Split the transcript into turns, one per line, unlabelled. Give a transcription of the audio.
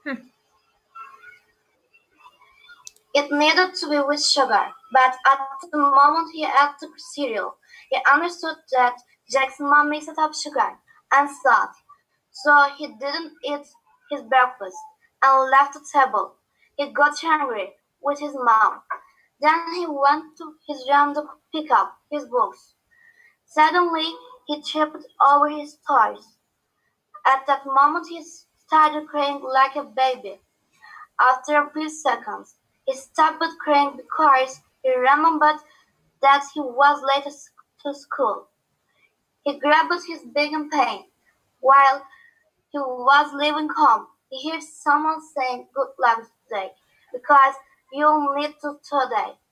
Hmm.
It needed to be with sugar, but at the moment he ate the cereal, he understood that Jack's mom mixed up sugar and salt, so he didn't eat his breakfast and left the table. He got hungry with his mom. Then he went to his room to pick up his books. Suddenly, he tripped over his toys. At that moment, he started crying like a baby. After a few seconds, he stopped crying because he remembered that he was late to school. He grabbed his bag in pain. While he was leaving home, he heard someone saying good luck today because you'll need to today.